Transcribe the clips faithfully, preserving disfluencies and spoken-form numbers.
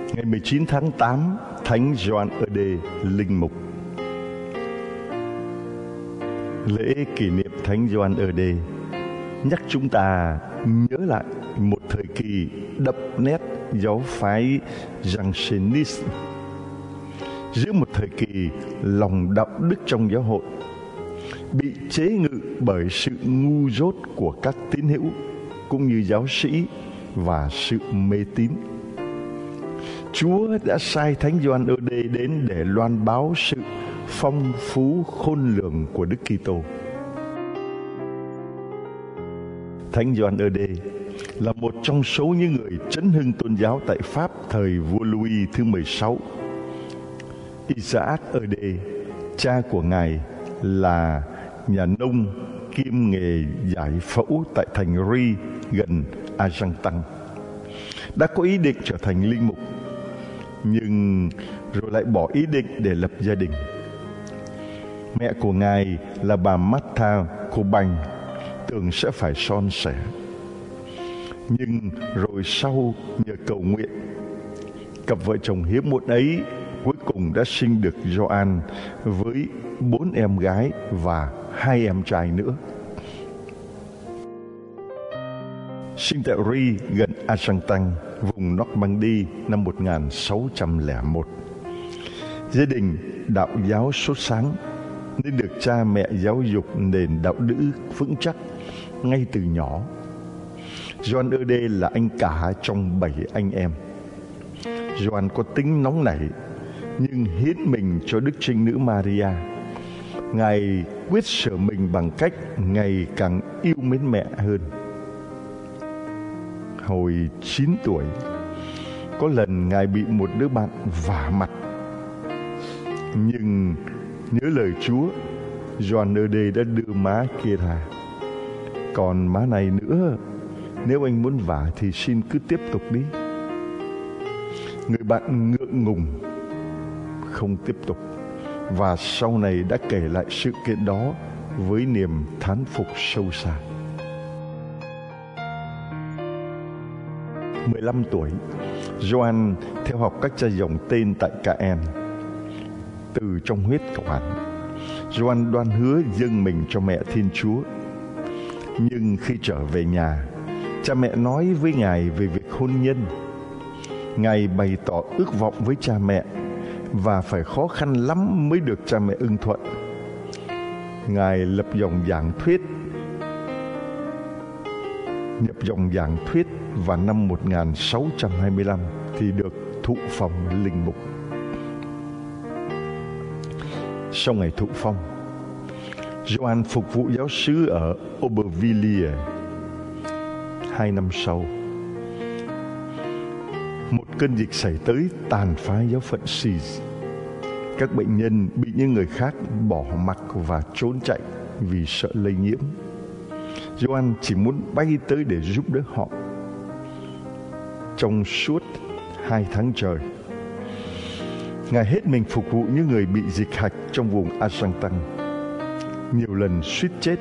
Ngày mười chín tháng tám, Thánh Gioan Erde, linh mục. Lễ kỷ niệm Thánh Gioan Erde nhắc chúng ta nhớ lại một thời kỳ đậm nét giáo phái Janséniste. Giữa một thời kỳ lòng đạo đức trong giáo hội bị chế ngự bởi sự ngu dốt của các tín hữu cũng như giáo sĩ và sự mê tín, Chúa đã sai Thánh Gioan Erde đến để loan báo sự phong phú khôn lường của Đức Kitô. Thánh Gioan Erde là một trong số những người chấn hưng tôn giáo tại Pháp thời vua Louis thứ mười sáu. Isaac Erde, cha của ngài, là nhà nông kiêm nghề giải phẫu tại thành Ri gần Argentan. Đã có ý định trở thành linh mục, nhưng rồi lại bỏ ý định để lập gia đình. Mẹ của ngài là bà Martha Cobain tưởng sẽ phải son sẻ, nhưng rồi sau nhờ cầu nguyện, cặp vợ chồng hiếm muộn ấy cuối cùng đã sinh được Gioan với bốn em gái và hai em trai nữa. Sinh tại Ri gần Argentan, vùng Normandy năm một nghìn sáu trăm lẻ một. Gia đình đạo giáo sốt sáng nên được cha mẹ giáo dục nền đạo đức vững chắc ngay từ nhỏ. Gioan Erde là anh cả trong bảy anh em. Gioan có tính nóng nảy nhưng hiến mình cho Đức Trinh Nữ Maria. Ngài quyết sửa mình bằng cách ngày càng yêu mến mẹ hơn. Hồi chín tuổi, có lần Ngài bị một đứa bạn vả mặt, nhưng nhớ lời Chúa, Gioan Erde đã đưa má kia ra. Còn má này nữa, nếu anh muốn vả thì xin cứ tiếp tục đi. Người bạn ngượng ngùng không tiếp tục, và sau này đã kể lại sự kiện đó với niềm thán phục sâu xa. mười lăm tuổi, Gioan theo học các cha dòng tên tại Caen. Từ trong huyết quản, Gioan đoan hứa dâng mình cho mẹ Thiên Chúa. Nhưng khi trở về nhà, cha mẹ nói với Ngài về việc hôn nhân. Ngài bày tỏ ước vọng với cha mẹ và phải khó khăn lắm mới được cha mẹ ưng thuận. Ngài lập dòng giảng thuyết nhập dòng giảng thuyết vào năm một nghìn sáu trăm hai mươi lăm thì được thụ phong linh mục. Sau ngày thụ phong, Gioan phục vụ giáo sứ ở Aubervilliers. Hai năm sau, một cơn dịch xảy tới tàn phá giáo phận Sis. Các bệnh nhân bị những người khác bỏ mặc và trốn chạy vì sợ lây nhiễm. Gioan chỉ muốn bay tới để giúp đỡ họ. Trong suốt hai tháng trời, Ngài hết mình phục vụ những người bị dịch hạch trong vùng Argentan, nhiều lần suýt chết.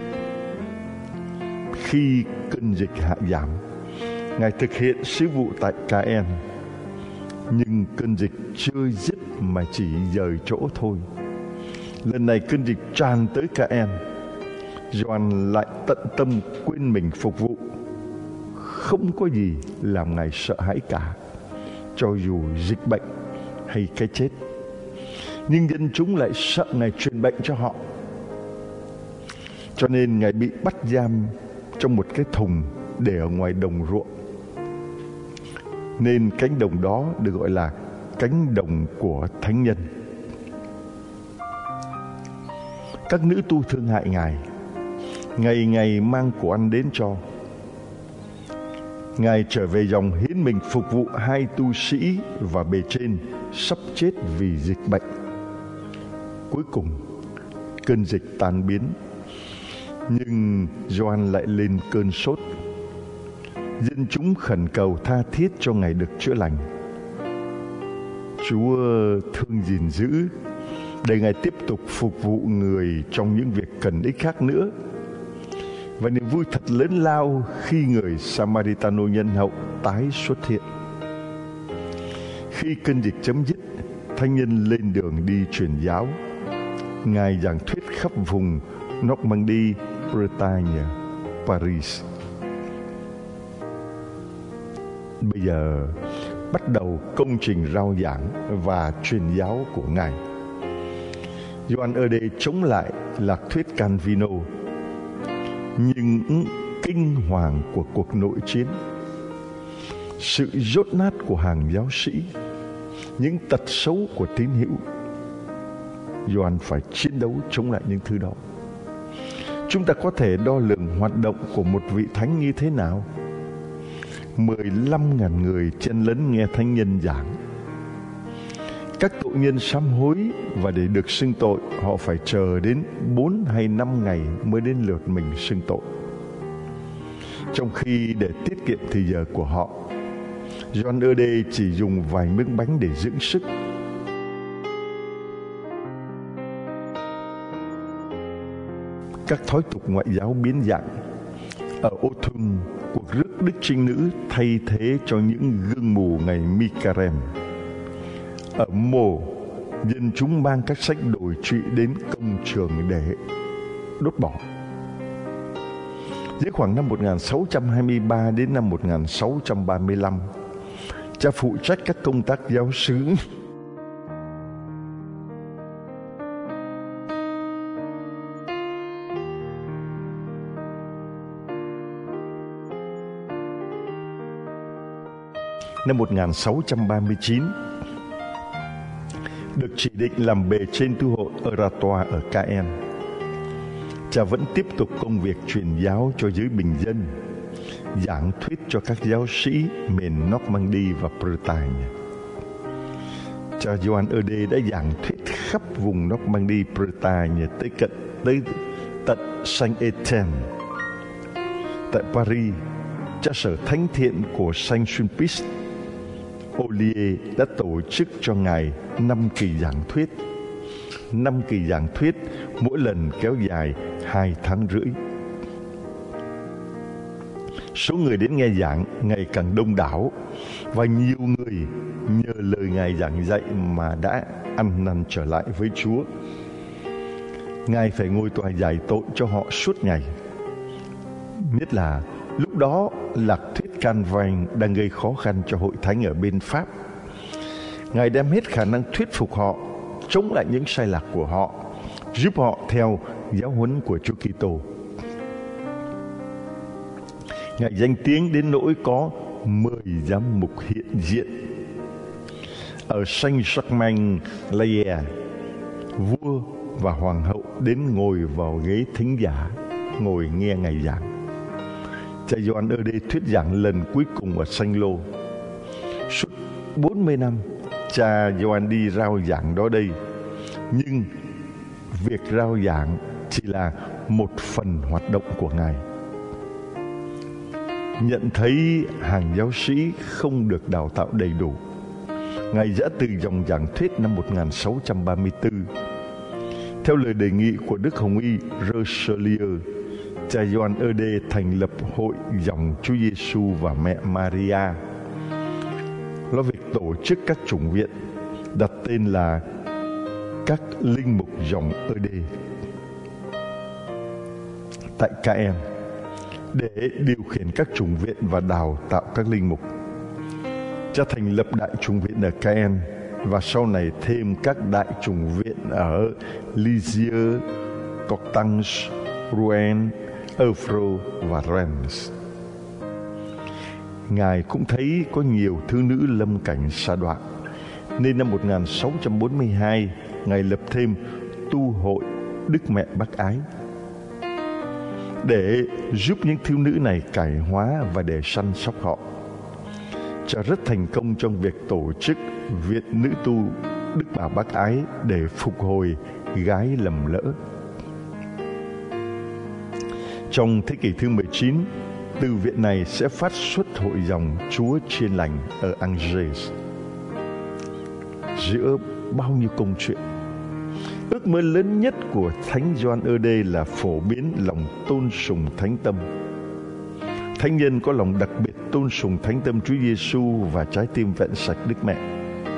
Khi cơn dịch hạ giảm, Ngài thực hiện sứ vụ tại Caen, nhưng cơn dịch chưa dứt mà chỉ dời chỗ thôi. Lần này cơn dịch tràn tới Caen, Gioan lại tận tâm quên mình phục vụ. Không có gì làm Ngài sợ hãi cả, cho dù dịch bệnh hay cái chết. Nhưng dân chúng lại sợ Ngài truyền bệnh cho họ. Cho nên Ngài bị bắt giam trong một cái thùng để ở ngoài đồng ruộng. Nên cánh đồng đó được gọi là cánh đồng của thánh nhân. Các nữ tu thương hại Ngài, ngày ngày mang của ăn đến cho. Ngài trở về dòng hiến mình phục vụ hai tu sĩ và bề trên sắp chết vì dịch bệnh. Cuối cùng, cơn dịch tan biến, nhưng Gioan lại lên cơn sốt. Dân chúng khẩn cầu tha thiết cho Ngài được chữa lành. Chúa thương gìn giữ để Ngài tiếp tục phục vụ người trong những việc cần ích khác nữa. Và niềm vui thật lớn lao khi người Samaritano nhân hậu tái xuất hiện. Khi cơn dịch chấm dứt, thánh nhân lên đường đi truyền giáo. Ngài giảng thuyết khắp vùng Normandy, Bretagne, Paris. Bây giờ bắt đầu công trình rao giảng và truyền giáo của Ngài. Gioan ở đây chống lại lạc thuyết Calvino, nhưng kinh hoàng của cuộc nội chiến, sự dốt nát của hàng giáo sĩ, những tật xấu của tín hữu, Gioan phải chiến đấu chống lại những thứ đó. Chúng ta có thể đo lường hoạt động của một vị thánh như thế nào? mười lăm nghìn người chen lấn nghe thánh nhân giảng. Các tội nhân sám hối, và để được xưng tội, họ phải chờ đến bốn hay năm ngày mới đến lượt mình xưng tội. Trong khi để tiết kiệm thời giờ của họ, Gioan ở đây chỉ dùng vài miếng bánh để dưỡng sức. Các thói tục ngoại giáo biến dạng. Ở Othum, cuộc rước đức trinh nữ thay thế cho những gương mù ngày Mi-ca-rem. Ở Mô, dân chúng mang các sách đồi trụy đến công trường để đốt bỏ. Giữa khoảng năm một nghìn sáu trăm hai mươi ba đến năm một nghìn sáu trăm ba mươi lăm, cha phụ trách các công tác giáo xứ năm một nghìn sáu trăm ba mươi chín, được chỉ định làm bề trên tu hội Oratoire ở Caen. Cha vẫn tiếp tục công việc truyền giáo cho giới bình dân, giảng thuyết cho các giáo sĩ miền Normandy và Bretagne. Cha Gioan ở đây đã giảng thuyết khắp vùng Normandy, Bretagne tới cận tới tận Saint-Étienne. Tại Paris, cha sở thánh thiện của Saint-Sulpice Olier đã tổ chức cho Ngài năm kỳ giảng thuyết. Năm kỳ giảng thuyết mỗi lần kéo dài hai tháng rưỡi. Số người đến nghe giảng ngày càng đông đảo, và nhiều người nhờ lời Ngài giảng dạy mà đã ăn năn trở lại với Chúa. Ngài phải ngồi tòa giải tội cho họ suốt ngày. Nhất là lúc đó lạc thuyết Calvin đang gây khó khăn cho hội thánh ở bên Pháp. Ngài đem hết khả năng thuyết phục họ, chống lại những sai lạc của họ, giúp họ theo giáo huấn của Chúa Kitô. Ngài danh tiếng đến nỗi có mười giám mục hiện diện. Ở Saint-Germain-Laye, vua và hoàng hậu đến ngồi vào ghế thính giả, ngồi nghe Ngài giảng. Cha Gioan ở đây thuyết giảng lần cuối cùng ở Saint-Lô. Suốt bốn mươi năm, cha Gioan đi rao giảng đó đây. Nhưng việc rao giảng chỉ là một phần hoạt động của Ngài. Nhận thấy hàng giáo sĩ không được đào tạo đầy đủ, Ngài giã từ dòng giảng thuyết năm một nghìn sáu trăm ba mươi tư. Theo lời đề nghị của Đức Hồng Y Richelieu, cha Gioan ở đây thành lập hội dòng Chúa Giêsu và mẹ Maria. Lo việc tổ chức các chủng viện, đặt tên là các linh mục dòng ở đây tại Caen, để điều khiển các chủng viện và đào tạo các linh mục. Cha thành lập đại chủng viện ở Caen, và sau này thêm các đại chủng viện ở Lisieux, Coutances, Rouen, Evreux và Rennes. Ngài cũng thấy có nhiều thiếu nữ lâm cảnh sa đọa, nên năm một nghìn sáu trăm bốn mươi hai, Ngài lập thêm tu hội Đức Mẹ Bác Ái để giúp những thiếu nữ này cải hóa và để săn sóc họ. Cha rất thành công trong việc tổ chức viện nữ tu Đức Bà Bác Ái để phục hồi gái lầm lỡ. Trong thế kỷ thứ mười chín, từ viện này sẽ phát xuất hội dòng Chúa Chiên Lành ở Angers. Giữa bao nhiêu công chuyện, ước mơ lớn nhất của Thánh Gioan ở đây là phổ biến lòng tôn sùng Thánh Tâm. Thánh nhân có lòng đặc biệt tôn sùng Thánh Tâm Chúa Giêsu và trái tim vẹn sạch Đức Mẹ.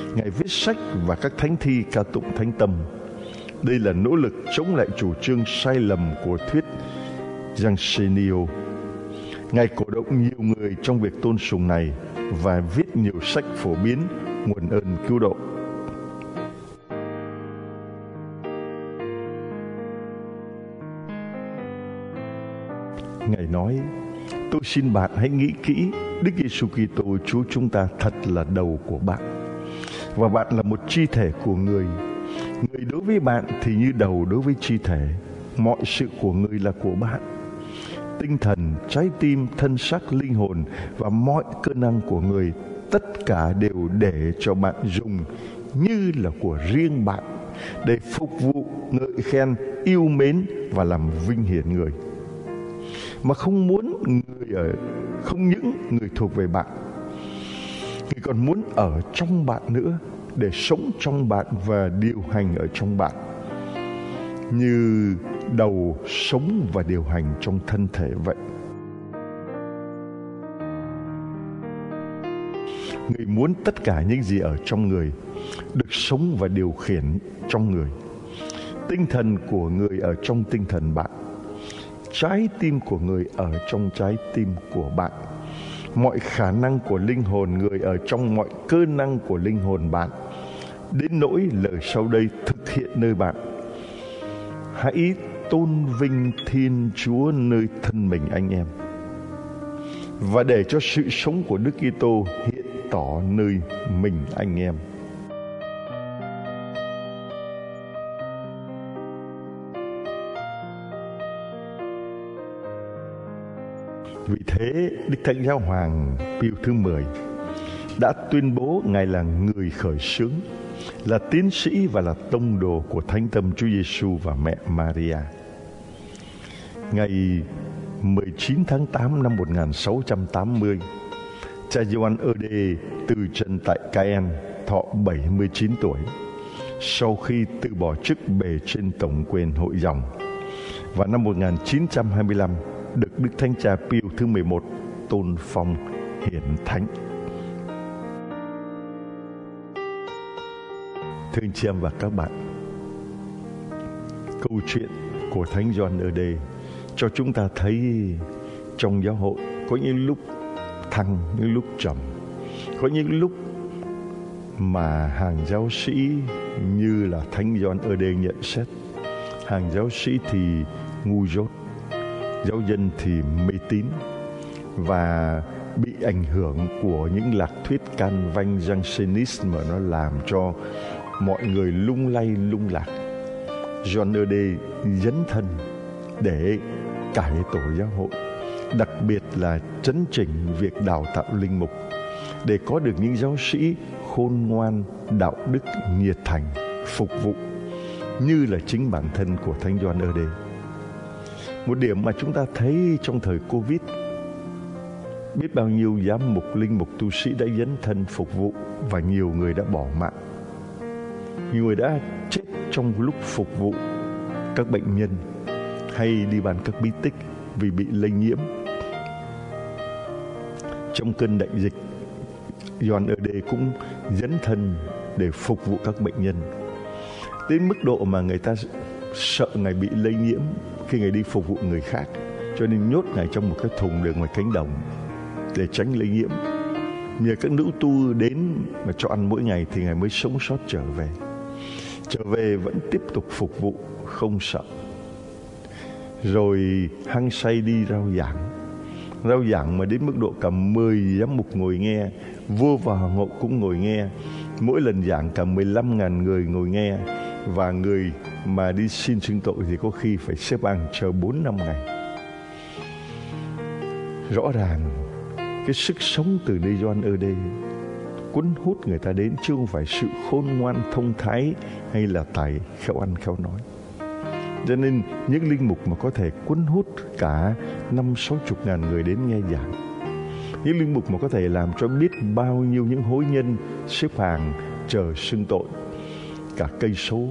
Ngài viết sách và các thánh thi ca tụng thánh tâm. Đây là nỗ lực chống lại chủ trương sai lầm của thuyết Jansenio. Ngài cổ động nhiều người trong việc tôn sùng này và viết nhiều sách phổ biến nguồn ơn cứu độ. Ngài nói: tôi xin bạn hãy nghĩ kỹ, Đức Giêsu Kitô Chúa chúng ta thật là đầu của bạn, và bạn là một chi thể của Người. Người đối với bạn thì như đầu đối với chi thể. Mọi sự của Người là của bạn. Tinh thần, trái tim, thân xác, linh hồn và mọi cơ năng của Người, tất cả đều để cho bạn dùng như là của riêng bạn, để phục vụ, ngợi khen, yêu mến và làm vinh hiển Người. Mà không muốn người ở không những người thuộc về bạn, Người còn muốn ở trong bạn nữa, để sống trong bạn và điều hành ở trong bạn, như đầu sống và điều hành trong thân thể vậy. Người muốn tất cả những gì ở trong Người được sống và điều khiển trong Người. Tinh thần của Người ở trong tinh thần bạn, trái tim của Người ở trong trái tim của bạn, mọi khả năng của linh hồn Người ở trong mọi cơ năng của linh hồn bạn, đến nỗi lời sau đây thực hiện nơi bạn. Hãy tôn vinh Thiên Chúa nơi thân mình anh em, và để cho sự sống của Đức Kitô hiện tỏ nơi mình anh em. Vì thế, Đức Thánh Giáo Hoàng Pio thứ mười đã tuyên bố Ngài là người khởi xướng, là tiến sĩ và là tông đồ của Thánh Tâm Chúa Giêsu và mẹ Maria. Ngày mười chín tháng tám năm một nghìn sáu trăm tám mươi, cha Gioan Erde từ trần tại Caen, thọ bảy mươi chín tuổi, sau khi từ bỏ chức bề trên tổng quyền hội dòng. Và năm một nghìn chín trăm hai mươi lăm, được Đức Thánh Cha Pio thứ mười một tôn phong hiển thánh. Thưa anh chị em và các bạn, câu chuyện của Thánh Gioan Erde cho chúng ta thấy trong giáo hội có những lúc thăng, những lúc trầm, có những lúc mà hàng giáo sĩ như là Thánh Gioan Erde nhận xét, hàng giáo sĩ thì ngu dốt, giáo dân thì mê tín và bị ảnh hưởng của những lạc thuyết can vanh Jansenism mà nó làm cho mọi người lung lay lung lạc. Gioan Erde dấn thân để cải tổ giáo hội, đặc biệt là chấn chỉnh việc đào tạo linh mục, để có được những giáo sĩ khôn ngoan, đạo đức, nhiệt thành, phục vụ như là chính bản thân của Thánh Gioan Erde. Một điểm mà chúng ta thấy trong thời Covid, biết bao nhiêu giám mục, linh mục, tu sĩ đã dấn thân phục vụ và nhiều người đã bỏ mạng. Nhiều người đã chết trong lúc phục vụ các bệnh nhân hay đi bàn các bí tích vì bị lây nhiễm. Trong cơn đại dịch, Gioan Erde cũng dấn thân để phục vụ các bệnh nhân, đến mức độ mà người ta sợ Ngài bị lây nhiễm khi Ngài đi phục vụ người khác, cho nên nhốt Ngài trong một cái thùng để ngoài cánh đồng để tránh lây nhiễm. Nhờ các nữ tu đến mà cho ăn mỗi ngày thì Ngài mới sống sót trở về. Trở về vẫn tiếp tục phục vụ, không sợ. Rồi hăng say đi rao giảng. Rao giảng mà đến mức độ cả mười giám mục ngồi nghe, vua và hoàng hậu cũng ngồi nghe. Mỗi lần giảng cả mười lăm nghìn người ngồi nghe, và người mà đi xin xưng tội thì có khi phải xếp hàng chờ bốn năm ngày. Rõ ràng cái sức sống từ nơi Gioan Erde cuốn hút người ta đến, chứ không phải sự khôn ngoan thông thái hay là tài khéo ăn khéo nói. Cho nên những linh mục mà có thể cuốn hút cả năm sáu chục ngàn người đến nghe giảng, những linh mục mà có thể làm cho biết bao nhiêu những hối nhân xếp hàng chờ xưng tội cả cây số.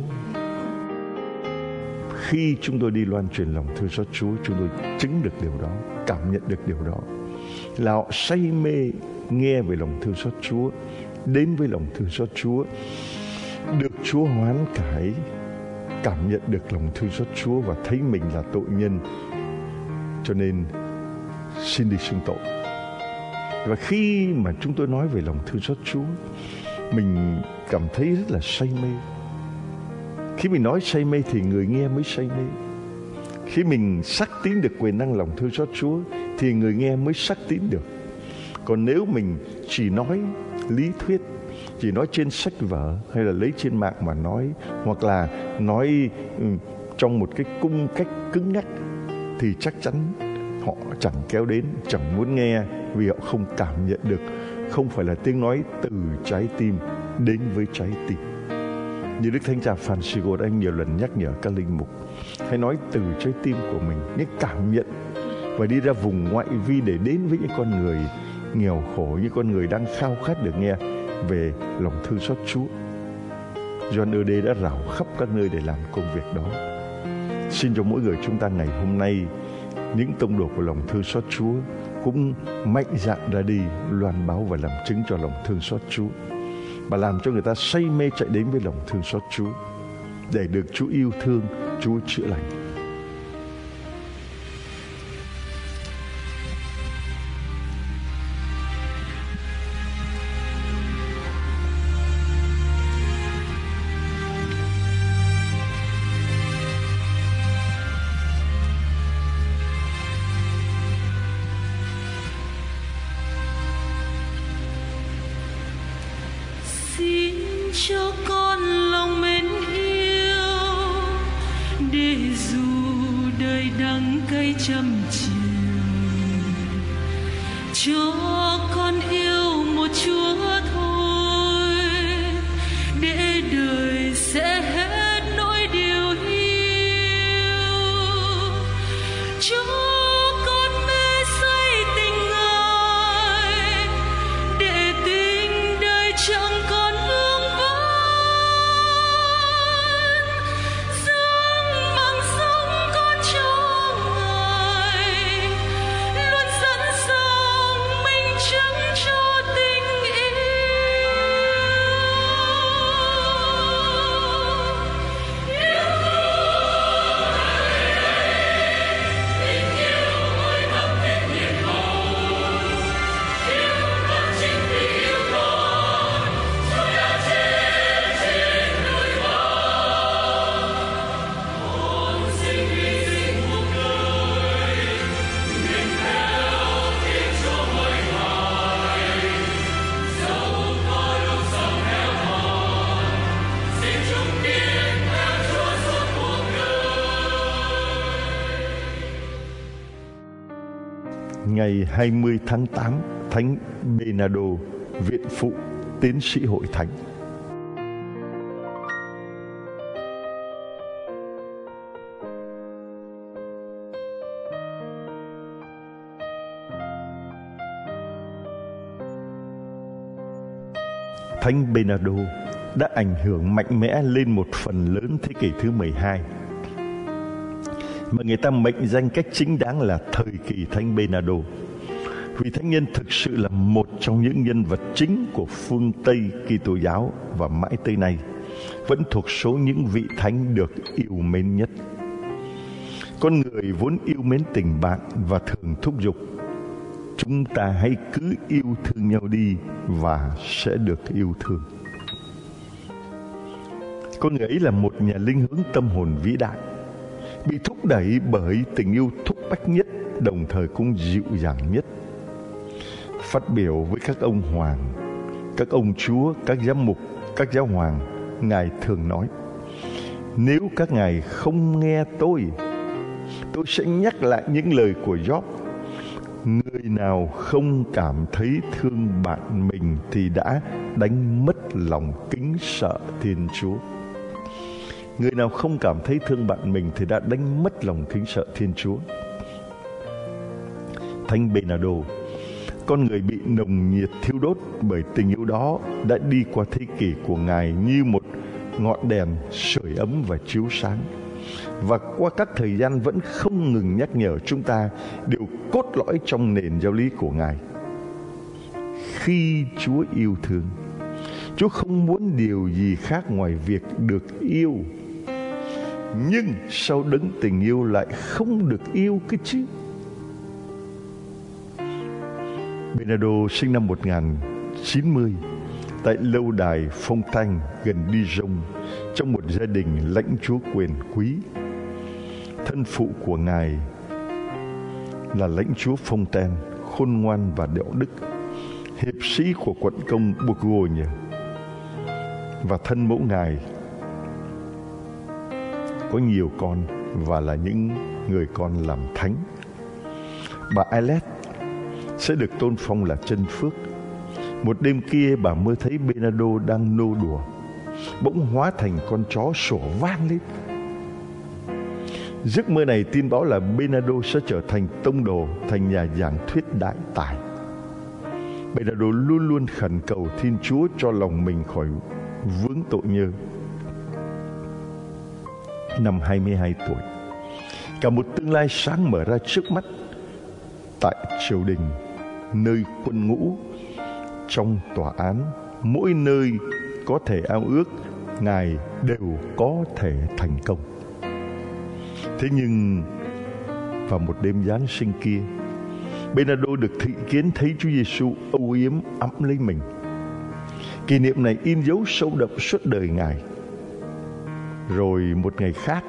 Khi chúng tôi đi loan truyền lòng thương xót Chúa, chúng tôi chứng được điều đó, cảm nhận được điều đó, là họ say mê nghe về lòng thương xót Chúa, đến với lòng thương xót Chúa, được Chúa hoán cải, cảm nhận được lòng thương xót Chúa và thấy mình là tội nhân, cho nên xin đi xưng tội. Và khi mà chúng tôi nói về lòng thương xót Chúa, mình cảm thấy rất là say mê. Khi mình nói say mê thì người nghe mới say mê. Khi mình xác tín được quyền năng lòng thương xót Chúa thì người nghe mới xác tín được. Còn nếu mình chỉ nói lý thuyết, chỉ nói trên sách vở hay là lấy trên mạng mà nói, hoặc là nói um, trong một cái cung cách cứng nhắc, thì chắc chắn họ chẳng kéo đến, chẳng muốn nghe, vì họ không cảm nhận được, không phải là tiếng nói từ trái tim đến với trái tim. Như Đức Thánh Cha Francisco đã nhiều lần nhắc nhở các linh mục, hãy nói từ trái tim của mình, những cảm nhận, và đi ra vùng ngoại vi để đến với những con người nghèo khổ, những con người đang khao khát được nghe về lòng thương xót Chúa. Gioan ơ đê đã rảo khắp các nơi để làm công việc đó. Xin cho mỗi người chúng ta ngày hôm nay, những tông đồ của lòng thương xót Chúa cũng mạnh dạn ra đi loan báo và làm chứng cho lòng thương xót Chúa, và làm cho người ta say mê chạy đến với lòng thương xót Chúa, để được Chúa yêu thương, Chúa chữa lành. Cho con lòng mến yêu, để dù đời đắng cay trăm chiều, cho con yêu một Chúa thôi, để đời sẽ hết nỗi điều hiu. Cho con mê say tình Ngài, để tình đời chẳng còn ngày hai mươi tháng tám, Thánh Bernardo, viện phụ, tiến sĩ hội thánh. Thánh Bernardo đã ảnh hưởng mạnh mẽ lên một phần lớn thế kỷ thứ mười hai, mà người ta mệnh danh cách chính đáng là thời kỳ Thánh Bernardo, vì thánh nhân thực sự là một trong những nhân vật chính của phương Tây Kitô giáo và mãi tới nay vẫn thuộc số những vị thánh được yêu mến nhất. Con người vốn yêu mến tình bạn và thường thúc giục chúng ta hãy cứ yêu thương nhau đi và sẽ được yêu thương. Con người ấy là một nhà linh hướng tâm hồn vĩ đại, bị thúc đẩy bởi tình yêu thúc bách nhất, đồng thời cũng dịu dàng nhất. Phát biểu với các ông hoàng, các ông chúa, các giám mục, các giáo hoàng, Ngài thường nói: nếu các ngài không nghe tôi, tôi sẽ nhắc lại những lời của Job. Người nào không cảm thấy thương bạn mình thì đã đánh mất lòng kính sợ Thiên Chúa. Người nào không cảm thấy thương bạn mình thì đã đánh mất lòng kính sợ Thiên Chúa. Thánh Bernardo, con người bị nồng nhiệt thiêu đốt bởi tình yêu đó, đã đi qua thế kỷ của Ngài như một ngọn đèn sưởi ấm và chiếu sáng, và qua các thời gian vẫn không ngừng nhắc nhở chúng ta điều cốt lõi trong nền giáo lý của Ngài. Khi Chúa yêu thương, Chúa không muốn điều gì khác ngoài việc được yêu. Nhưng sao đấng tình yêu lại không được yêu cái chứ? Bernardo sinh năm một nghìn chín mươi tại lâu đài Fontaine gần Dijon, trong một gia đình lãnh chúa quyền quý. Thân phụ của ngài là lãnh chúa Fontaine, khôn ngoan và đạo đức, hiệp sĩ của quận công Bourgogne, và thân mẫu ngài có nhiều con và là những người con làm thánh. Bà Ailette sẽ được tôn phong là chân phước. Một đêm kia, bà mơ thấy Bernardo đang nô đùa, bỗng hóa thành con chó sủa vang lên. Giấc mơ này tin báo là Bernardo sẽ trở thành tông đồ, thành nhà giảng thuyết đại tài. Bernardo luôn luôn khẩn cầu Thiên Chúa cho lòng mình khỏi vướng tội nhơ. Năm hai mươi hai tuổi, cả một tương lai sáng mở ra trước mắt. Tại triều đình, nơi quân ngũ, trong tòa án, mỗi nơi có thể ao ước, ngài đều có thể thành công. Thế nhưng vào một đêm Giáng sinh kia, Bernardo được thị kiến thấy Chúa Giêsu âu yếm ẵm lấy mình. Kỷ niệm này in dấu sâu đậm suốt đời ngài. Rồi một ngày khác,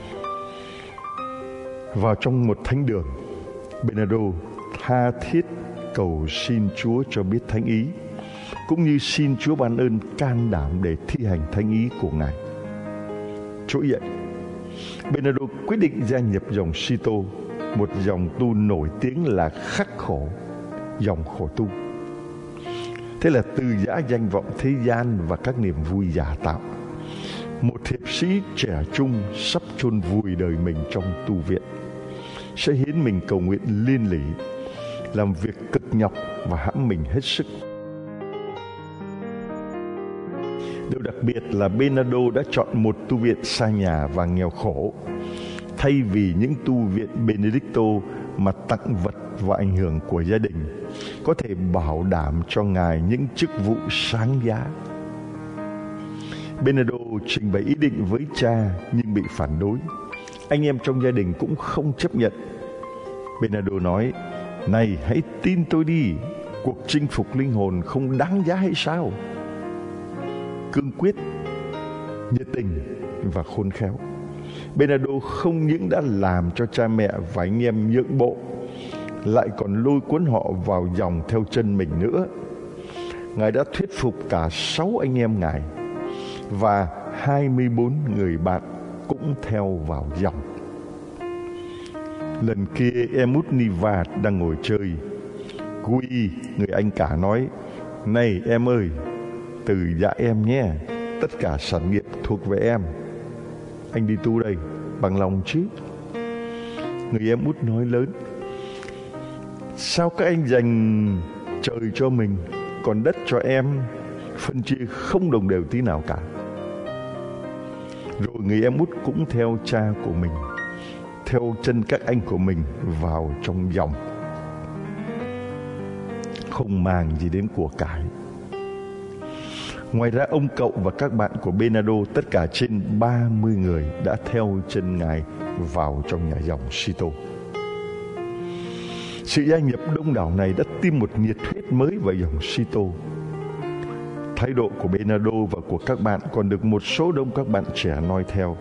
vào trong một thánh đường, Bernardo tha thiết cầu xin Chúa cho biết thánh ý, cũng như xin Chúa ban ơn can đảm để thi hành thánh ý của ngài. Trỗi dậy, Bernardo quyết định gia nhập dòng Cîteaux, một dòng tu nổi tiếng là khắc khổ, dòng khổ tu. Thế là từ giã danh vọng thế gian và các niềm vui giả tạo, một hiệp sĩ trẻ trung sắp chôn vùi đời mình trong tu viện sẽ hiến mình cầu nguyện liên lỉ, làm việc cực nhọc và hãm mình hết sức. Điều đặc biệt là Bernardo đã chọn một tu viện xa nhà và nghèo khổ, thay vì những tu viện Benedicto mà tặng vật và ảnh hưởng của gia đình có thể bảo đảm cho ngài những chức vụ sáng giá. Bernardo trình bày ý định với cha nhưng bị phản đối. Anh em trong gia đình cũng không chấp nhận. Bernardo nói: "Này, hãy tin tôi đi, cuộc chinh phục linh hồn không đáng giá hay sao?" Cương quyết, nhiệt tình và khôn khéo, Bernardo không những đã làm cho cha mẹ và anh em nhượng bộ, lại còn lôi cuốn họ vào dòng theo chân mình nữa. Ngài đã thuyết phục cả sáu anh em ngài và hai mươi bốn người bạn cũng theo vào dòng. Lần kia Emut Niva đang ngồi chơi, Gui, người anh cả nói: "Này em ơi, từ dạ em nhé, tất cả sản nghiệp thuộc về em. Anh đi tu đây, bằng lòng chứ?" Người em út nói lớn: "Sao các anh dành trời cho mình, còn đất cho em, phân chia không đồng đều tí nào cả?" Rồi người em út cũng theo cha của mình, theo chân các anh của mình vào trong dòng, không màng gì đến của cải. Ngoài ra, ông cậu và các bạn của Bernardo, tất cả trên ba mươi người, đã theo chân ngài vào trong nhà dòng Cîteaux. Sự gia nhập đông đảo này đã tiêm một nhiệt huyết mới vào dòng Cîteaux. Thái độ của Bernardo và của các bạn còn được một số đông các bạn trẻ noi theo.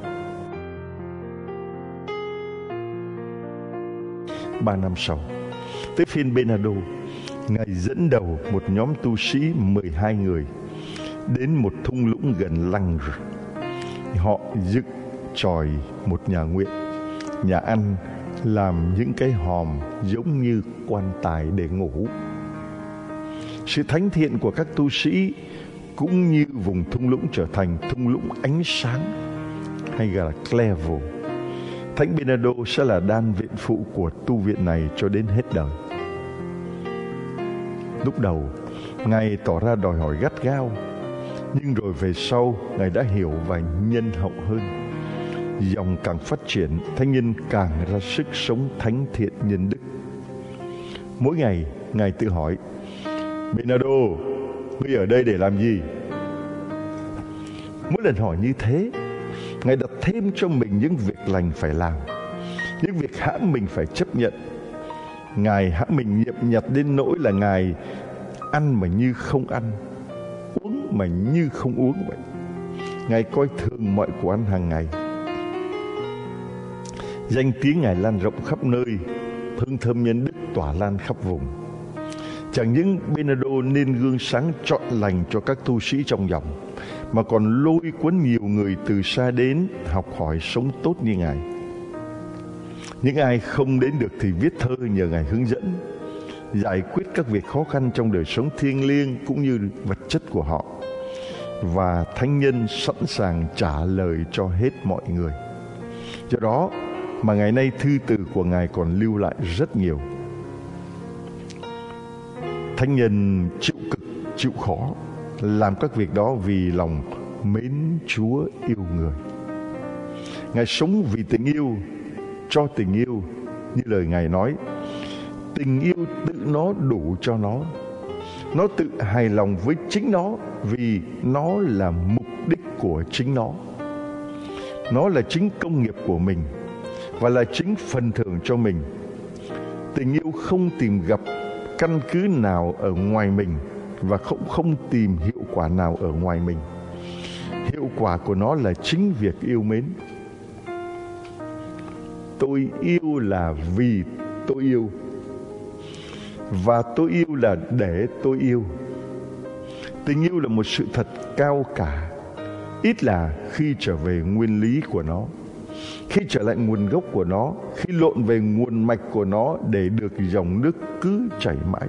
Ba năm sau, tới phiên Bernardo, ngài dẫn đầu một nhóm tu sĩ mười hai người đến một thung lũng gần Langres. Họ dựng chòi một nhà nguyện, nhà ăn, làm những cái hòm giống như quan tài để ngủ. Sự thánh thiện của các tu sĩ cũng như vùng thung lũng trở thành thung lũng ánh sáng, hay gọi là Clairvaux. Thánh Bernardo sẽ là đan viện phụ của tu viện này cho đến hết đời. Lúc đầu, ngài tỏ ra đòi hỏi gắt gao, nhưng rồi về sau, ngài đã hiểu và nhân hậu hơn. Dòng càng phát triển, thánh nhân càng ra sức sống thánh thiện nhân đức. Mỗi ngày, ngài tự hỏi: "Bernardo, ngươi ở đây để làm gì?" Mỗi lần hỏi như thế, Ngài đặt thêm cho mình những việc lành phải làm, những việc hãm mình phải chấp nhận. Ngài hãm mình nhiệm nhặt đến nỗi là Ngài ăn mà như không ăn, uống mà như không uống vậy. Ngài coi thường mọi của ăn hàng ngày. Danh tiếng Ngài lan rộng khắp nơi, hương thơm nhân đức tỏa lan khắp vùng. Chẳng những Bernardo nên gương sáng trọn lành cho các tu sĩ trong dòng, mà còn lôi cuốn nhiều người từ xa đến học hỏi sống tốt như Ngài. Những ai không đến được thì viết thơ nhờ Ngài hướng dẫn, giải quyết các việc khó khăn trong đời sống thiêng liêng cũng như vật chất của họ, và thánh nhân sẵn sàng trả lời cho hết mọi người. Do đó mà ngày nay thư từ của Ngài còn lưu lại rất nhiều. Thánh nhân chịu cực, chịu khó, làm các việc đó vì lòng mến Chúa yêu người. Ngài sống vì tình yêu, cho tình yêu, như lời Ngài nói, tình yêu tự nó đủ cho nó. Nó tự hài lòng với chính nó vì nó là mục đích của chính nó. Nó là chính công nghiệp của mình và là chính phần thưởng cho mình. Tình yêu không tìm gặp căn cứ nào ở ngoài mình và không không tìm hiệu quả nào ở ngoài mình. Hiệu quả của nó là chính việc yêu mến. Tôi yêu là vì tôi yêu, và tôi yêu là để tôi yêu. Tình yêu là một sự thật cao cả, ít là khi trở về nguyên lý của nó, khi trở lại nguồn gốc của nó, khi lộn về nguồn mạch của nó để được dòng nước cứ chảy mãi.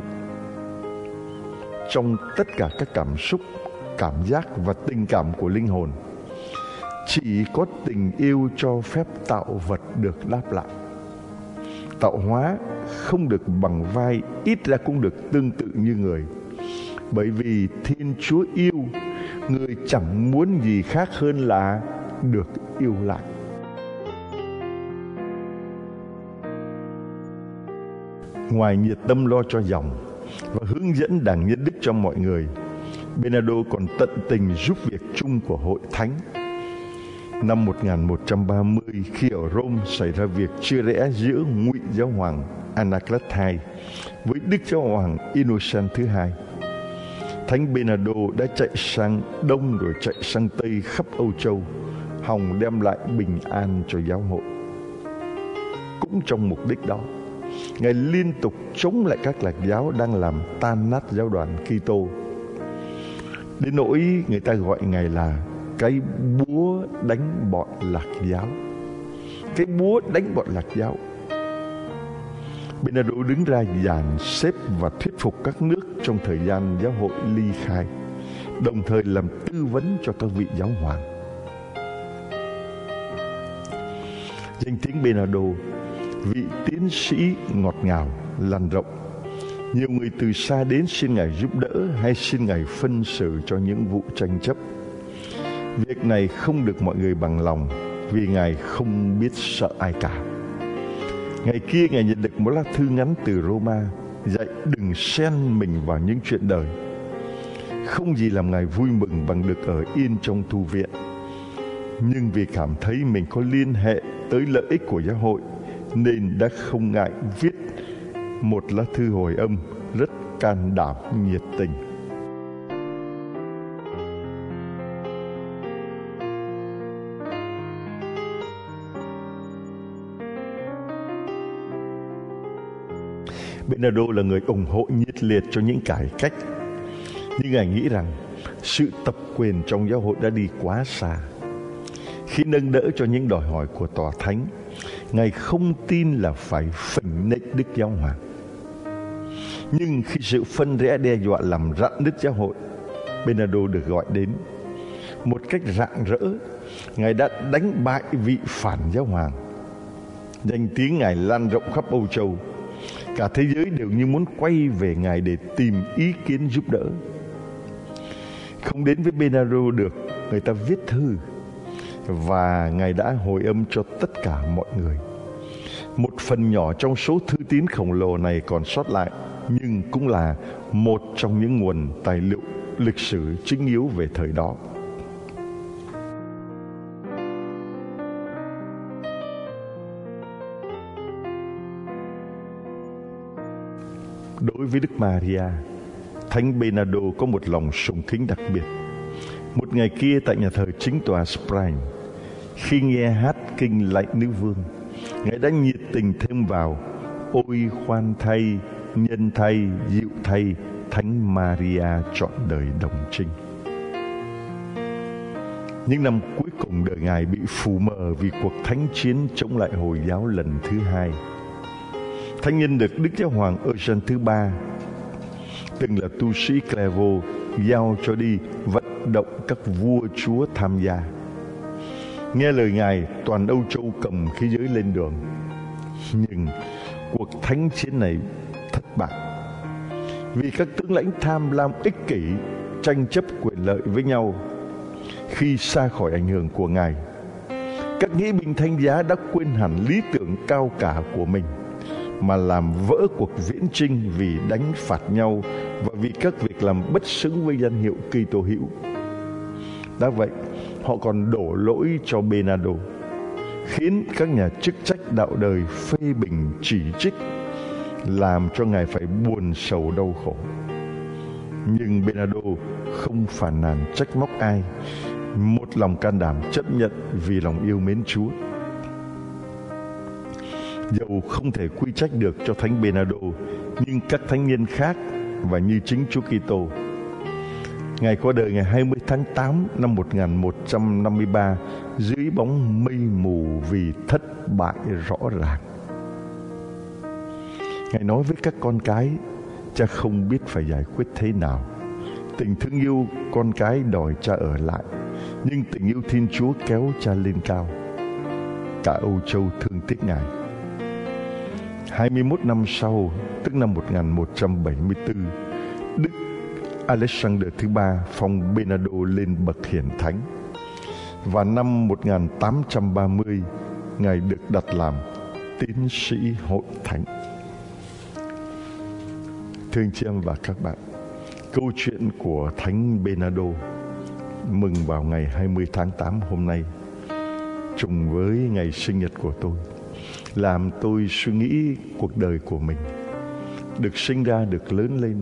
Trong tất cả các cảm xúc, cảm giác và tình cảm của linh hồn, chỉ có tình yêu cho phép tạo vật được đáp lại. Tạo hóa không được bằng vai, ít ra cũng được tương tự như người. Bởi vì Thiên Chúa yêu, người chẳng muốn gì khác hơn là được yêu lại. Ngoài nhiệt tâm lo cho dòng và hướng dẫn đảng nhân đức cho mọi người, Bernardo còn tận tình giúp việc chung của hội thánh. Năm một nghìn một trăm ba mươi, khi ở Rome xảy ra việc chia rẽ giữa Ngụy Giáo hoàng Anaclet đệ nhị với Đức Giáo hoàng Innocent thứ hai, Thánh Bernardo đã chạy sang Đông rồi chạy sang Tây khắp Âu Châu, hòng đem lại bình an cho giáo hội. Cũng trong mục đích đó, Ngài liên tục chống lại các lạc giáo đang làm tan nát giáo đoàn Kitô, đến nỗi người ta gọi Ngài là cái búa đánh bọn lạc giáo. Cái búa đánh bọn lạc giáo. Bernardo đứng ra dàn xếp và thuyết phục các nước trong thời gian giáo hội ly khai, đồng thời làm tư vấn cho các vị giáo hoàng. Danh tiếng Bernardo, vị tiến sĩ ngọt ngào, lan rộng. Nhiều người từ xa đến xin Ngài giúp đỡ hay xin Ngài phân xử cho những vụ tranh chấp. Việc này không được mọi người bằng lòng, vì Ngài không biết sợ ai cả. Ngày kia Ngài nhận được một lá thư ngắn từ Roma, dạy đừng xen mình vào những chuyện đời. Không gì làm Ngài vui mừng bằng được ở yên trong tu viện. Nhưng vì cảm thấy mình có liên hệ tới lợi ích của giáo hội, nên đã không ngại viết một lá thư hồi âm rất can đảm, nhiệt tình. Bernardo là người ủng hộ nhiệt liệt cho những cải cách, nhưng Ngài nghĩ rằng sự tập quyền trong giáo hội đã đi quá xa. Khi nâng đỡ cho những đòi hỏi của tòa thánh, Ngài không tin là phải phỉnh nịnh Đức Giáo hoàng. Nhưng khi sự phân rẽ đe dọa làm rạn nứt giáo hội, Bernardo được gọi đến. Một cách rạng rỡ, Ngài đã đánh bại vị phản giáo hoàng. Danh tiếng Ngài lan rộng khắp Âu Châu. Cả thế giới đều như muốn quay về Ngài để tìm ý kiến giúp đỡ. Không đến với Bernardo được, người ta viết thư, và Ngài đã hồi âm cho tất cả mọi người. Một phần nhỏ trong số thư tín khổng lồ này còn sót lại, nhưng cũng là một trong những nguồn tài liệu lịch sử chính yếu về thời đó. Đối với Đức Maria, Thánh Bernardo có một lòng sùng kính đặc biệt. Một ngày kia tại nhà thờ chính tòa Sprain, khi nghe hát kinh Lạy Nữ Vương, Ngài đã nhiệt tình thêm vào: ôi khoan thay, nhân thay, dịu thay, Thánh Maria trọn đời đồng trinh. Những năm cuối cùng đời Ngài bị phù mờ vì cuộc thánh chiến chống lại Hồi giáo lần thứ hai. Thánh nhân được Đức Giáo hoàng Eugene thứ ba, từng là tu sĩ Clairvaux, giao cho đi vận động các vua chúa tham gia. Nghe lời Ngài, toàn Âu Châu cầm khí giới lên đường. Nhưng cuộc thánh chiến này thất bại vì các tướng lãnh tham lam ích kỷ tranh chấp quyền lợi với nhau. Khi xa khỏi ảnh hưởng của Ngài, các nghĩa binh thánh giá đã quên hẳn lý tưởng cao cả của mình, mà làm vỡ cuộc viễn chinh vì đánh phạt nhau và vì các việc làm bất xứng với danh hiệu Kitô hữu. Đã vậy, họ còn đổ lỗi cho Bernardo, khiến các nhà chức trách đạo đời phê bình chỉ trích, làm cho Ngài phải buồn sầu đau khổ. Nhưng Bernardo không phàn nàn trách móc ai, một lòng can đảm chấp nhận vì lòng yêu mến Chúa. Dầu không thể quy trách được cho Thánh Bernardo, nhưng các thánh nhân khác và như chính Chúa Kitô. Ngài qua đời ngày hai mươi tháng tám năm một nghìn một trăm năm mươi ba dưới bóng mây mù vì thất bại rõ ràng. Ngài nói với các con cái: cha không biết phải giải quyết thế nào. Tình thương yêu con cái đòi cha ở lại, nhưng tình yêu Thiên Chúa kéo cha lên cao. Cả Âu Châu thương tiếc Ngài. hai mươi mốt năm sau, tức năm một nghìn một trăm bảy mươi tư, Đức Alexander thứ ba phong Bernardo lên bậc hiển thánh. Và năm một nghìn tám trăm ba mươi, Ngài được đặt làm tiến sĩ hội thánh. Thưa anh chị em và các bạn, câu chuyện của Thánh Bernardo mừng vào ngày hai mươi tháng tám hôm nay, trùng với ngày sinh nhật của tôi, làm tôi suy nghĩ cuộc đời của mình. Được sinh ra, được lớn lên,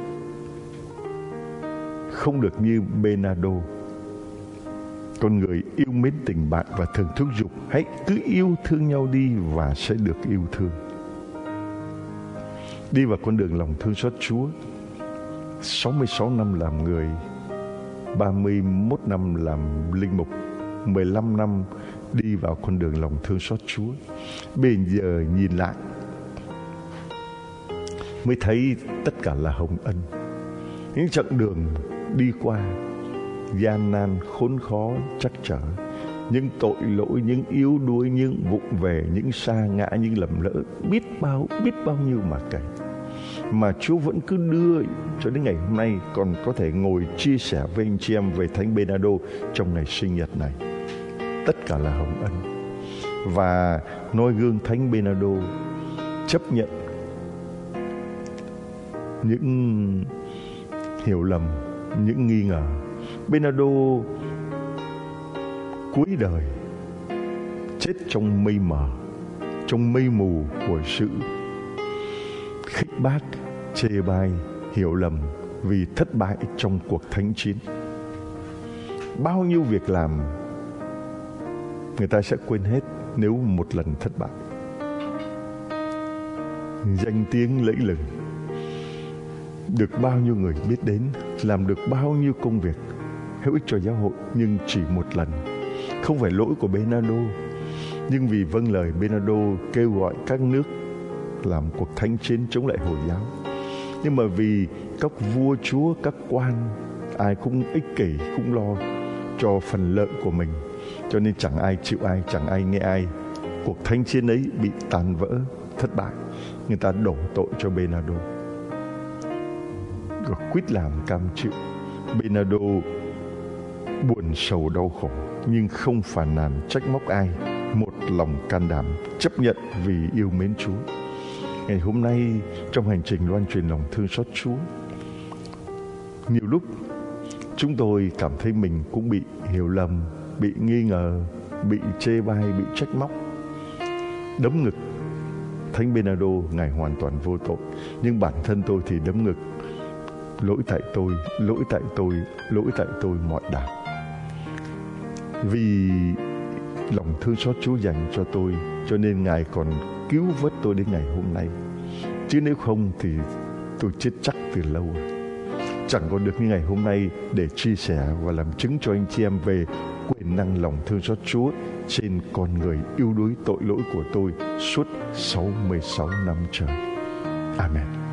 không được như Bernardo. Con người yêu mến tình bạn và thường thúc giục hãy cứ yêu thương nhau đi và sẽ được yêu thương. Đi vào con đường lòng thương xót Chúa, sáu mươi sáu năm làm người, ba mươi mốt năm làm linh mục, mười lăm năm đi vào con đường lòng thương xót Chúa. Bây giờ nhìn lại mới thấy tất cả là hồng ân. Những chặng đường đi qua gian nan, khốn khó, trắc trở, những tội lỗi, những yếu đuối, những vụng về, những sa ngã, những lầm lỡ, biết bao biết bao nhiêu mà kể, mà Chúa vẫn cứ đưa cho đến ngày hôm nay còn có thể ngồi chia sẻ với anh chị em về Thánh Bernardo trong ngày sinh nhật này. Tất cả là hồng ân. Và noi gương Thánh Bernardo, chấp nhận những hiểu lầm, những nghi ngờ. Bernardo cuối đời chết trong mây mờ, trong mây mù của sự khích bác, chê bai, hiểu lầm vì thất bại trong cuộc thánh chiến. Bao nhiêu việc làm người ta sẽ quên hết nếu một lần thất bại. Danh tiếng lẫy lừng, được bao nhiêu người biết đến, làm được bao nhiêu công việc hữu ích cho giáo hội, nhưng chỉ một lần. Không phải lỗi của Bernardo, nhưng vì vâng lời Bernardo kêu gọi các nước làm cuộc thánh chiến chống lại Hồi giáo. Nhưng mà vì các vua chúa, các quan, ai cũng ích kỷ, cũng lo cho phần lợi của mình, cho nên chẳng ai chịu ai, chẳng ai nghe ai. Cuộc thánh chiến ấy bị tàn vỡ, thất bại. Người ta đổ tội cho Bernardo, rồi quýt làm cam chịu. Bernardo buồn sầu đau khổ, nhưng không phàn nàn trách móc ai, một lòng can đảm chấp nhận vì yêu mến Chúa. Ngày hôm nay trong hành trình loan truyền lòng thương xót Chúa, nhiều lúc chúng tôi cảm thấy mình cũng bị hiểu lầm, bị nghi ngờ, bị chê bai, bị trách móc, đấm ngực, Thánh Bernardo Ngài hoàn toàn vô tội, nhưng bản thân tôi thì đấm ngực: lỗi tại tôi, lỗi tại tôi, lỗi tại tôi mọi đảo. Vì lòng thương xót Chúa dành cho tôi, cho nên Ngài còn cứu vớt tôi đến ngày hôm nay. Chứ nếu không thì tôi chết chắc từ lâu. Chẳng có được như ngày hôm nay để chia sẻ và làm chứng cho anh chị em về quyền năng lòng thương xót Chúa trên con người yếu đuối tội lỗi của tôi suốt sáu mươi sáu năm trời. Amen.